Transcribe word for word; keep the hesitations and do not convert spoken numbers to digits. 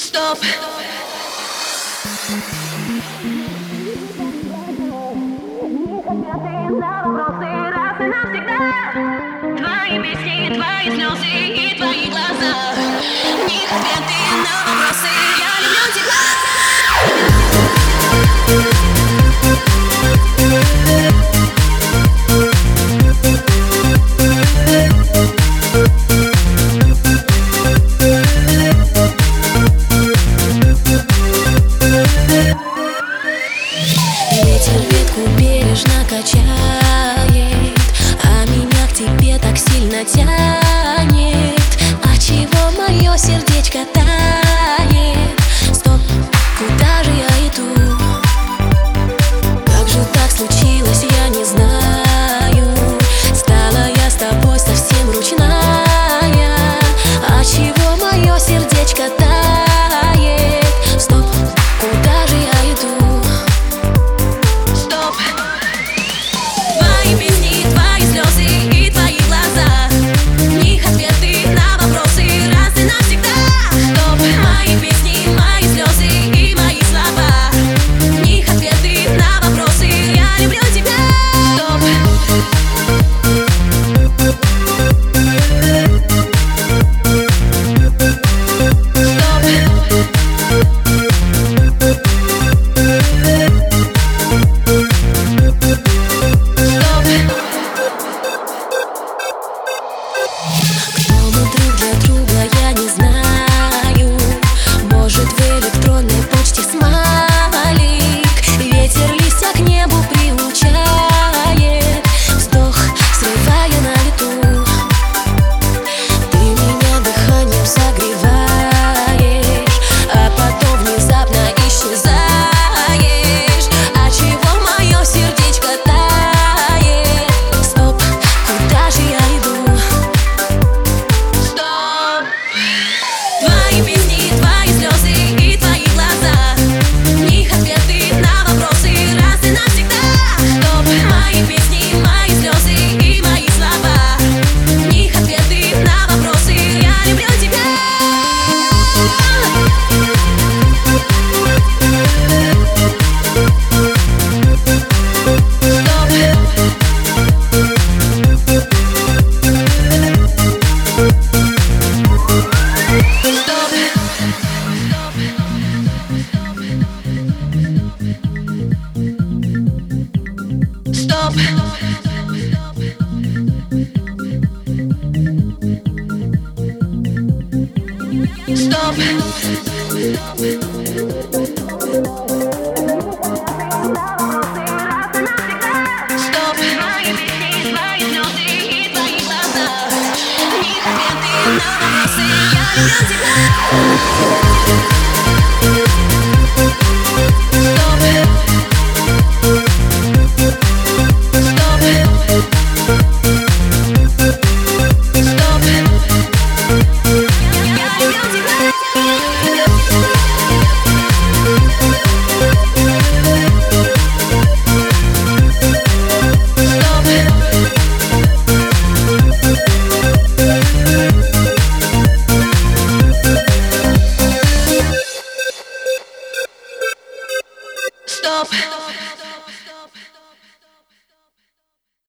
Стоп. На вопросы раз и навсегда. Твои песни, твои слезы и твои глаза. Не ответы на вопросы. Я люблю тебя. Ветер ветку бережно качает, а меня к тебе так сильно тянет. А чего мое сердечко тает? Стоп, куда же я иду? Как же так случилось, я не знаю. Стала я с тобой совсем ручная. А чего мое сердечко тает? Стоп, куда же я иду? Стоп. Стоп. Стоп. Мои песни, твои слезы и твои глаза. Не ответы на вопросы. Я люблю тебя.